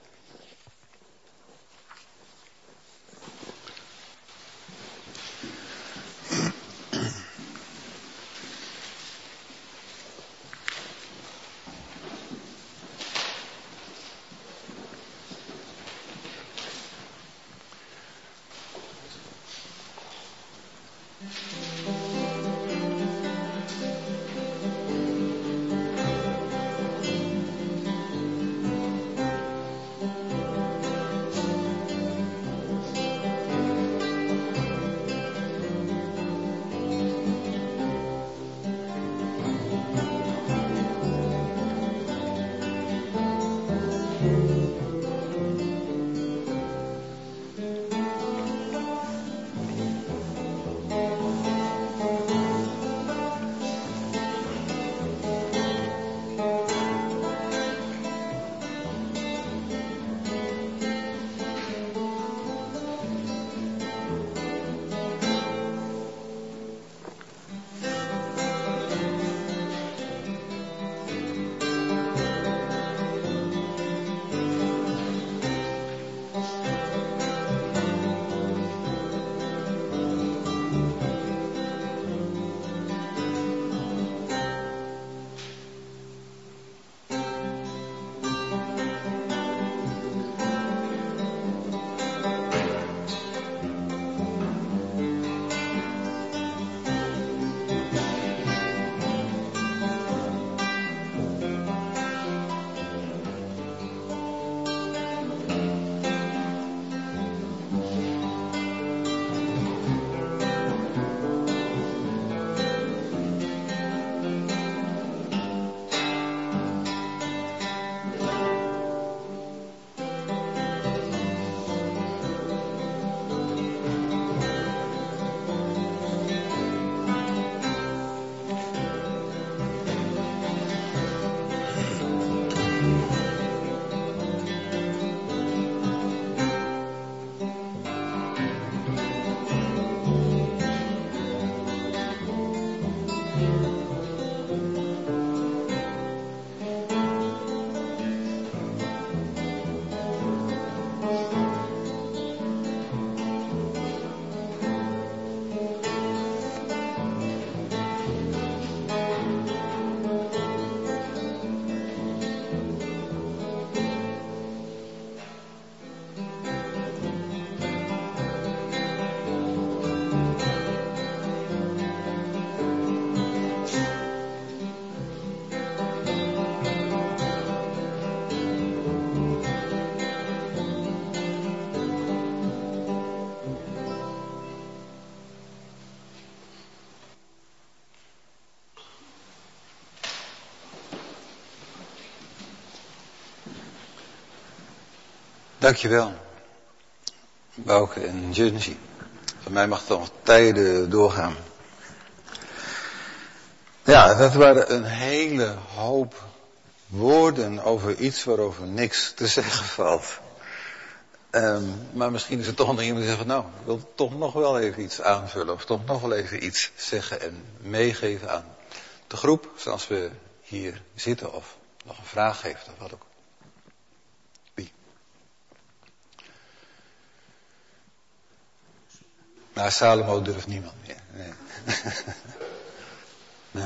Dankjewel, Bouke en Junji. Van mij mag het nog tijden doorgaan. Ja, dat waren een hele hoop woorden over iets waarover niks te zeggen valt. Um, maar misschien is het toch nog iemand die zegt van nou, ik wil toch nog wel even iets aanvullen. Of toch nog wel even iets zeggen en meegeven aan de groep. Zoals we hier zitten of nog een vraag heeft of wat ook. Wie? Nou, Salomo durft niemand meer. Nee. Nee.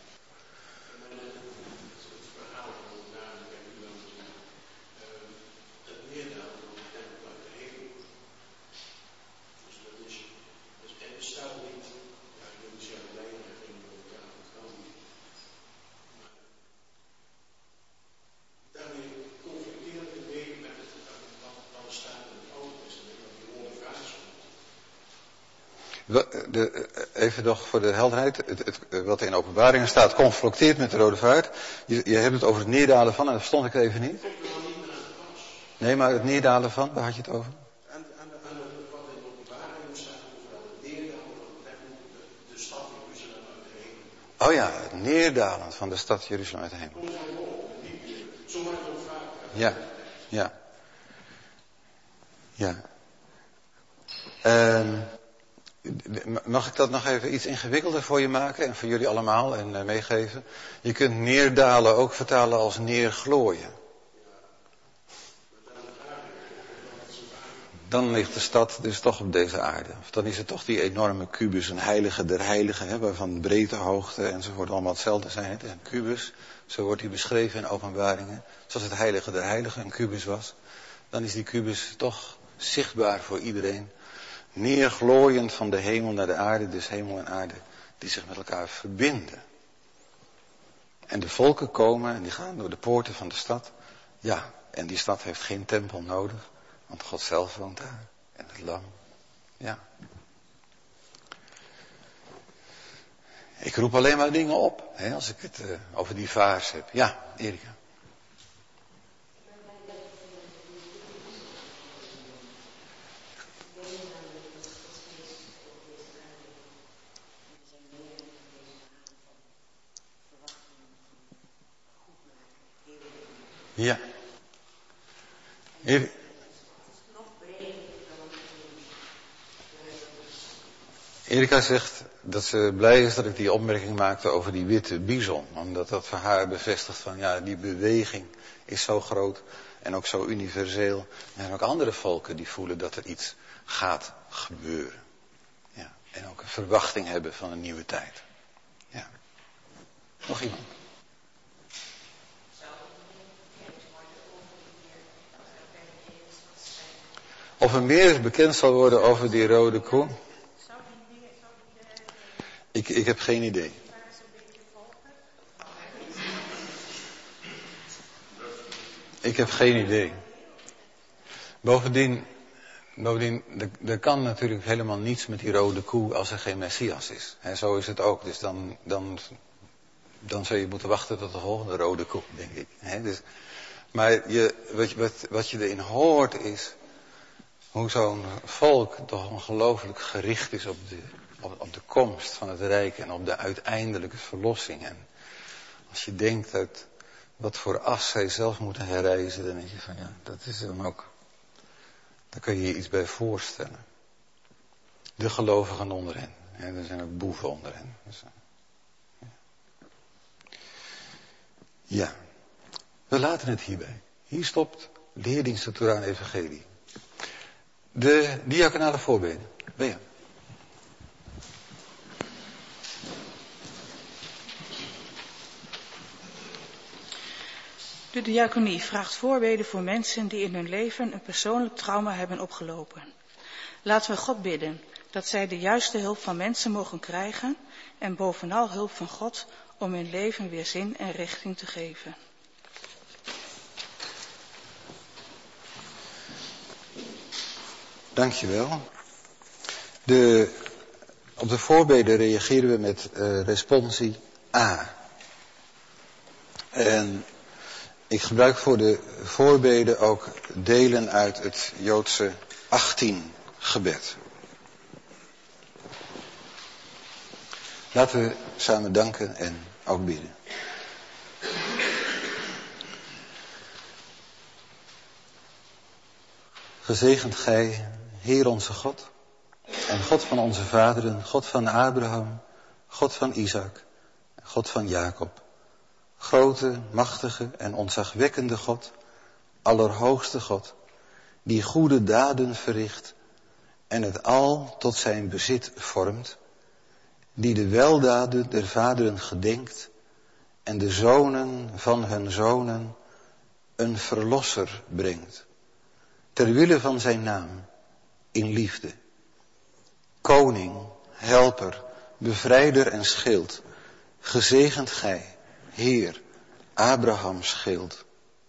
De, even nog voor de helderheid, het, het, wat in Openbaringen staat confronteert met de rode vaart. Je, je hebt het over het neerdalen van, en dat verstond ik even niet. Nee, maar het neerdalen van, waar had je het over? Aan wat in Openbaringen staat over het neerdalen van de stad Jeruzalem uit de hemel. Oh ja, het neerdalen van de stad Jeruzalem uit de hemel. Zo mag ik ook vragen. ja, ja. Ja. Uh, mag ik dat nog even iets ingewikkelder voor je maken en voor jullie allemaal en uh, meegeven? Je kunt neerdalen ook vertalen als neerglooien. Dan ligt de stad dus toch op deze aarde. Of dan is het toch die enorme kubus, een heilige der heiligen, hè, waarvan breedte, hoogte enzovoort allemaal hetzelfde zijn. Het is een kubus, zo wordt die beschreven in Openbaringen. Zoals het heilige der heiligen een kubus was. Dan is die kubus toch zichtbaar voor iedereen. Neerglooiend van de hemel naar de aarde, dus hemel en aarde die zich met elkaar verbinden. En de volken komen en die gaan door de poorten van de stad. Ja, en die stad heeft geen tempel nodig. Want God zelf woont daar. En het lam. Ja. Ik roep alleen maar dingen op. Hè, als ik het uh, over die vaars heb. Ja, Erika. Ja. Erika. Erika zegt dat ze blij is dat ik die opmerking maakte over die witte bison. Omdat dat voor haar bevestigt van ja, die beweging is zo groot en ook zo universeel. Er zijn ook andere volken die voelen dat er iets gaat gebeuren. Ja, en ook een verwachting hebben van een nieuwe tijd. Ja. Nog iemand? Of er meer bekend zal worden over die rode koe? Ik, ik heb geen idee. Ik heb geen idee. Bovendien, bovendien er, er kan natuurlijk helemaal niets met die rode koe als er geen Messias is. En zo is het ook. Dus dan, dan, dan zul je moeten wachten tot de volgende rode koe, denk ik. He, dus, maar je, wat, wat, wat je erin hoort is hoe zo'n volk toch ongelooflijk gericht is op de, op, op de komst van het Rijk en op de uiteindelijke verlossing. En als je denkt dat wat voor as zij zelf moeten herreizen, dan denk je van ja, dat is dan ook, daar kun je je iets bij voorstellen. De gelovigen onder hen, en er zijn ook boeven onder hen. Dus, ja. ja, we laten het hierbij. Hier stopt leerdienst de Torah en Evangelie. De diaconale voorbeden. Bea. De diaconie vraagt voorbeden voor mensen die in hun leven een persoonlijk trauma hebben opgelopen. Laten we God bidden dat zij de juiste hulp van mensen mogen krijgen en bovenal hulp van God om hun leven weer zin en richting te geven. Dankjewel. De, op de voorbeden reageren we met uh, responsie A. En ik gebruik voor de voorbeden ook delen uit het Joodse achttien gebed. Laten we samen danken en ook bidden. Gezegend gij, Heer onze God, en God van onze vaderen, God van Abraham, God van Isaac, God van Jacob. Grote, machtige en ontzagwekkende God, allerhoogste God, die goede daden verricht en het al tot zijn bezit vormt, die de weldaden der vaderen gedenkt en de zonen van hun zonen een verlosser brengt, ter wille van zijn naam, in liefde. Koning, helper, bevrijder en schild, gezegend gij, Heer, Abrahams schild.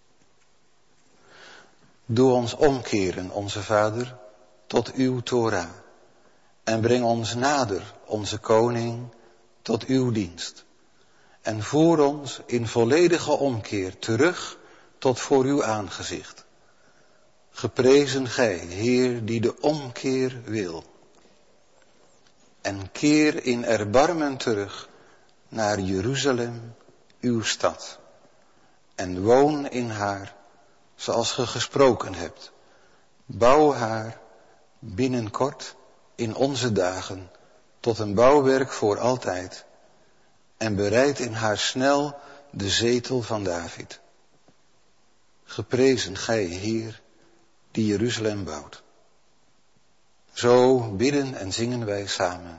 Doe ons omkeren, onze Vader, tot uw Torah, en breng ons nader, onze Koning, tot uw dienst. En voer ons in volledige omkeer terug tot voor uw aangezicht. Geprezen gij, Heer, die de omkeer wil. En keer in erbarmen terug naar Jeruzalem, uw stad. En woon in haar zoals ge gesproken hebt. Bouw haar binnenkort in onze dagen tot een bouwwerk voor altijd. En bereid in haar snel de zetel van David. Geprezen gij, Heer, die Jeruzalem bouwt. Zo bidden en zingen wij samen.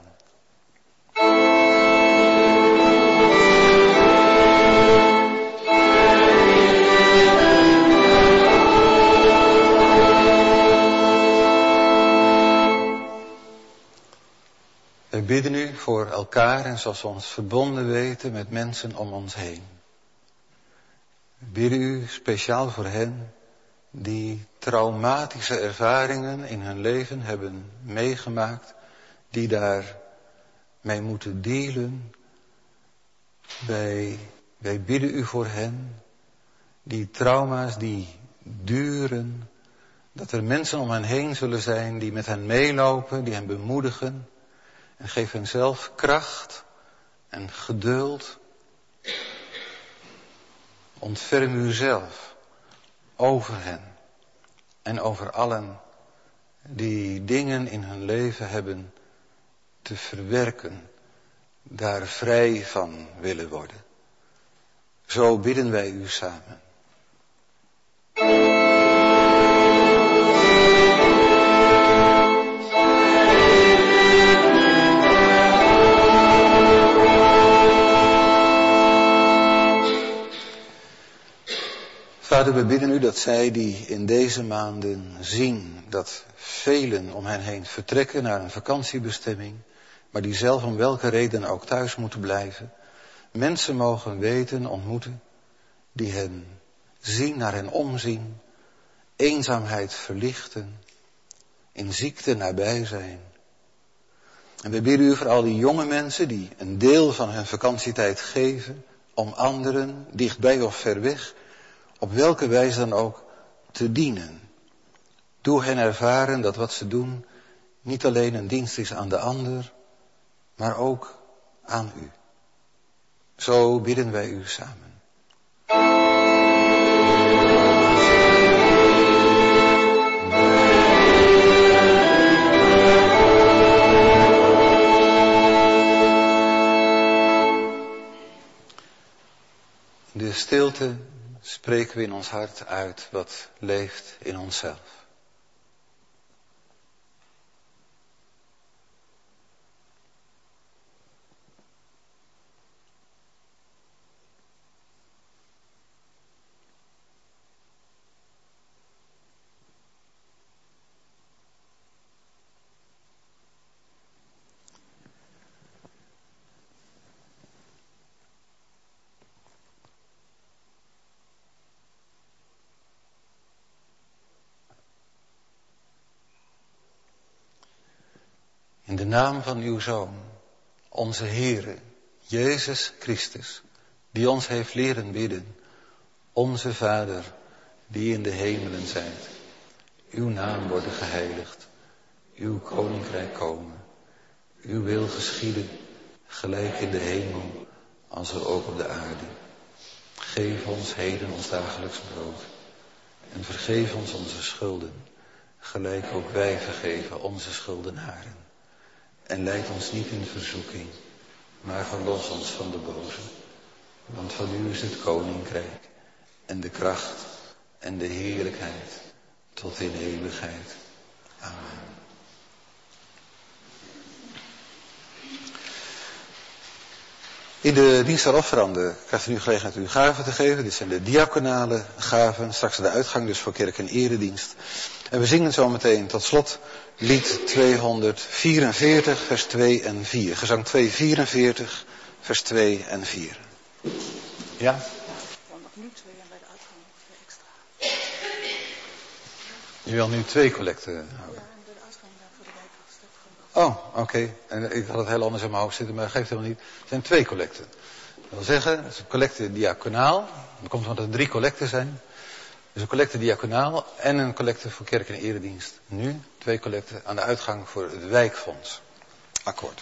Wij bidden u voor elkaar en zoals we ons verbonden weten met mensen om ons heen. We bidden u speciaal voor hen die traumatische ervaringen in hun leven hebben meegemaakt, die daar mee moeten dealen. Wij, wij bidden u voor hen, die trauma's die duren, dat er mensen om hen heen zullen zijn die met hen meelopen, die hen bemoedigen. En geef hen zelf kracht en geduld. Ontferm u zelf over hen en over allen die dingen in hun leven hebben te verwerken, daar vrij van willen worden. Zo bidden wij u samen. Vader, we bidden u dat zij die in deze maanden zien dat velen om hen heen vertrekken naar een vakantiebestemming, maar die zelf om welke reden ook thuis moeten blijven, mensen mogen weten, ontmoeten, die hen zien, naar hen omzien, eenzaamheid verlichten, in ziekte nabij zijn. En we bidden u voor al die jonge mensen die een deel van hun vakantietijd geven om anderen, dichtbij of ver weg, op welke wijze dan ook, te dienen. Doe hen ervaren dat wat ze doen niet alleen een dienst is aan de ander, maar ook aan u. Zo bidden wij u samen. In de stilte spreken we in ons hart uit wat leeft in onszelf. In de naam van uw Zoon, onze Heere, Jezus Christus, die ons heeft leren bidden, onze Vader, die in de hemelen zijt. Uw naam worden geheiligd, uw koninkrijk komen, uw wil geschieden, gelijk in de hemel, als er ook op de aarde. Geef ons heden ons dagelijks brood en vergeef ons onze schulden, gelijk ook wij vergeven onze schuldenaren. En leid ons niet in verzoeking, maar verlos ons van de boze. Want van u is het koninkrijk en de kracht en de heerlijkheid tot in eeuwigheid. Amen. In de dienst der offeranden krijgt u nu gelegenheid uw gaven te geven. Dit zijn de diaconale gaven. Straks de uitgang dus voor kerk en eredienst. En we zingen zo meteen tot slot lied tweehonderdvierenveertig, vers twee en vier. Gezang tweehonderdvierenveertig, vers twee en vier. Ja? Dan nog nu twee en bij de uitgang nog twee extra. Je wil nu twee collecten houden? Ja, en bij de uitgang voor de wijkvast. Oh, oké. Okay. En ik had het heel anders in mijn hoofd zitten, maar dat geeft helemaal niet. Het zijn twee collecten. Dat wil zeggen, het is een collecte diaconaal. Dat komt omdat er drie collecten zijn. Dus een collecte diaconaal en een collecte voor kerk en eredienst. Nu twee collecten aan de uitgang voor het wijkfonds. Akkoord.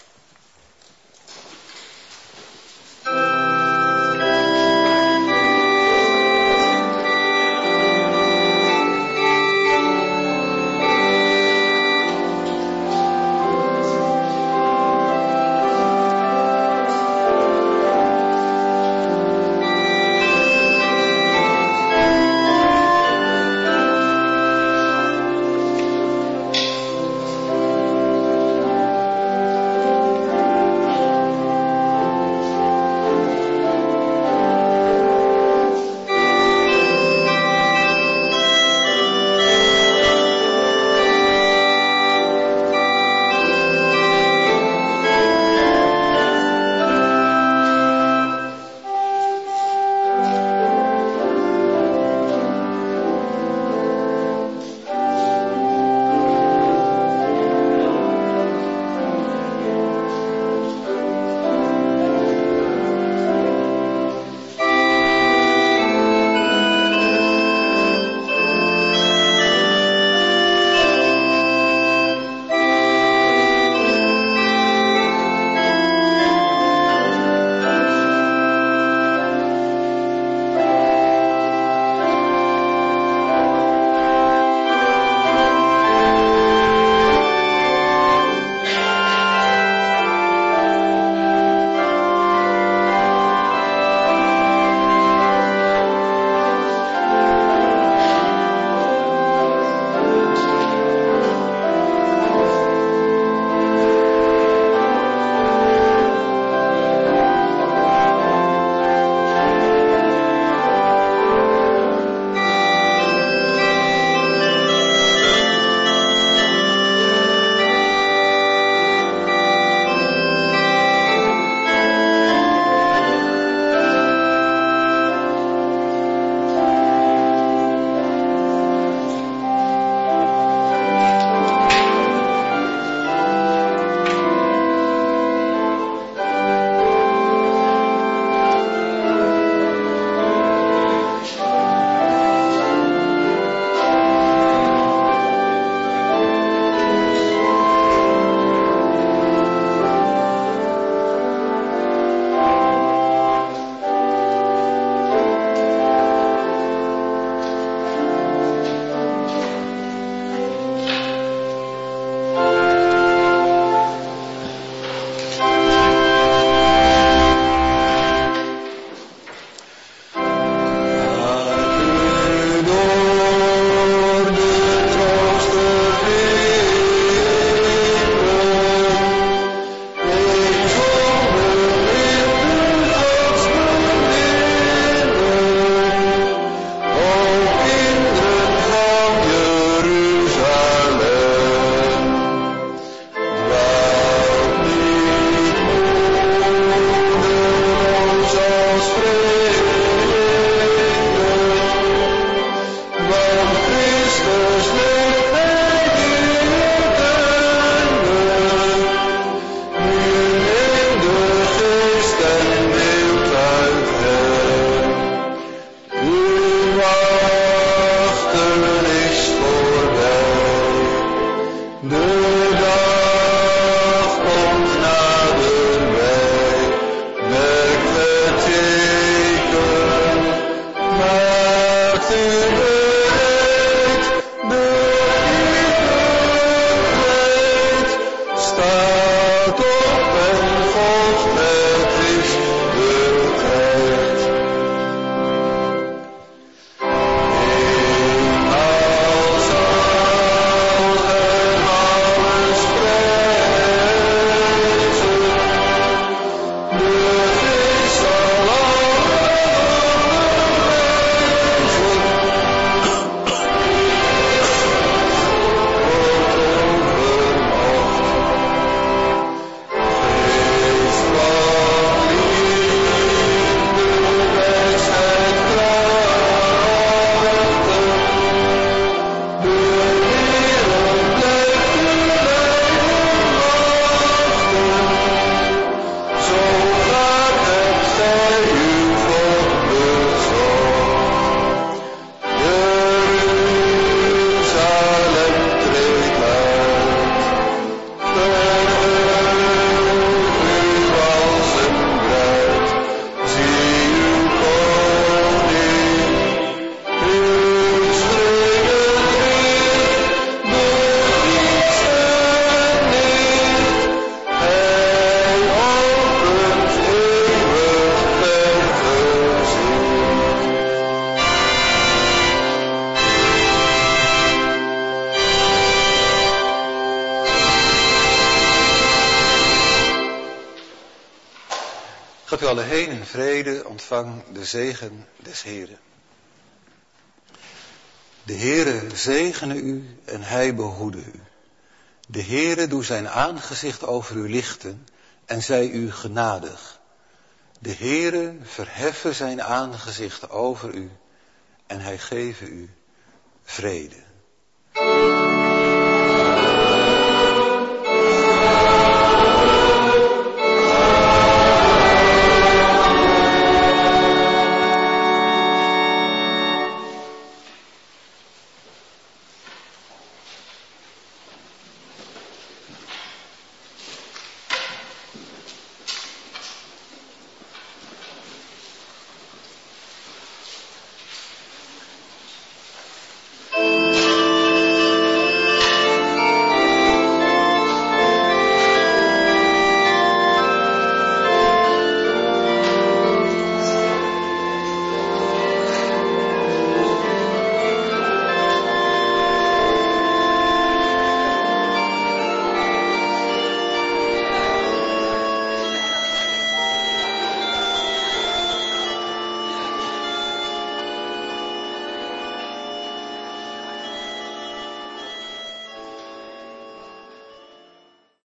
Gaat u alle heen in vrede, ontvang de zegen des Heren. De Heere zegene u en hij behoede u. De Heere doe zijn aangezicht over u lichten en zij u genadig. De Heere verheffe zijn aangezicht over u en hij geve u vrede.